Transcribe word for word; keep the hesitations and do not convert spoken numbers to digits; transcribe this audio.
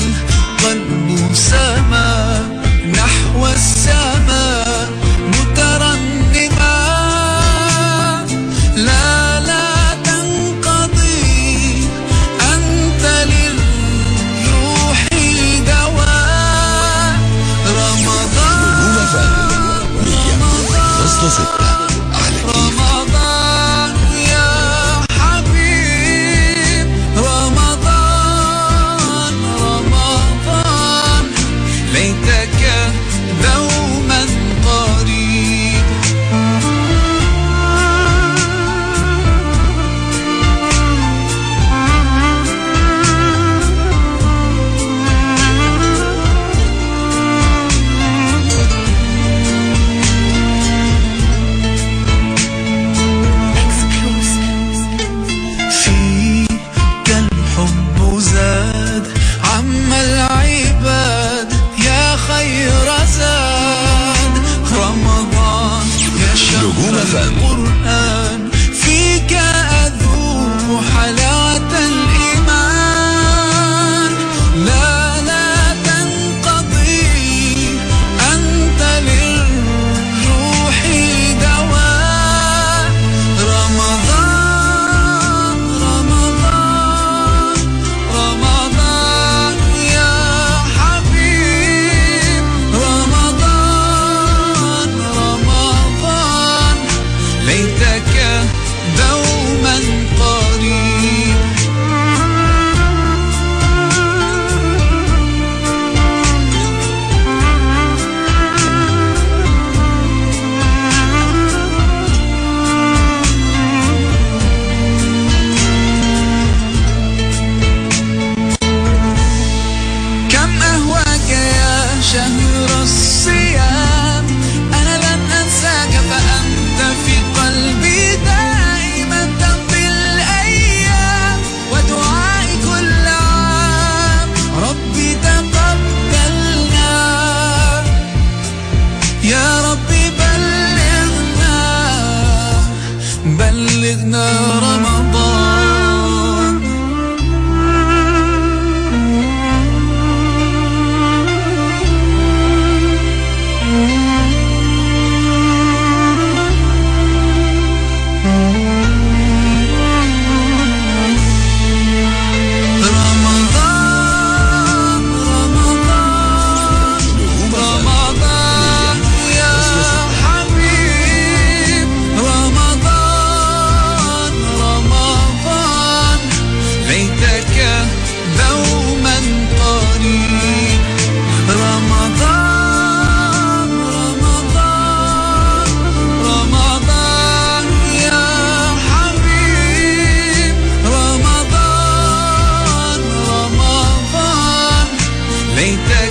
والقلب سما نحو السماء مترنما. لا لا تنقضي أنت للروح دواء. رمضان رمضان يا حبيب، رمضان رمضان ليتك دوما قريب. فيك الحب زاد عم العباد يا خير زاد. رمضان يا شهر القرآن فيك أذوق حلاوة الإيمان. لا لا تنقضي أنت للروح دواء. رمضان رمضان رمضان يا حبيب، رمضان رمضان ليتك دوما قريب. كم أهواك يا شهر الصيام، أنا لن أنساك فأنت في قلبي دائما تمضي الأيام. ودعائي كل عام ربي تقبلنا، يا ربي بلغنا بلغنا رمضان. رمضان رمضان رمضان يا حبيب، رمضان رمضان ليتك دوما قريب. رمضان رمضان رمضان يا حبيب، رمضان رمضان ليتك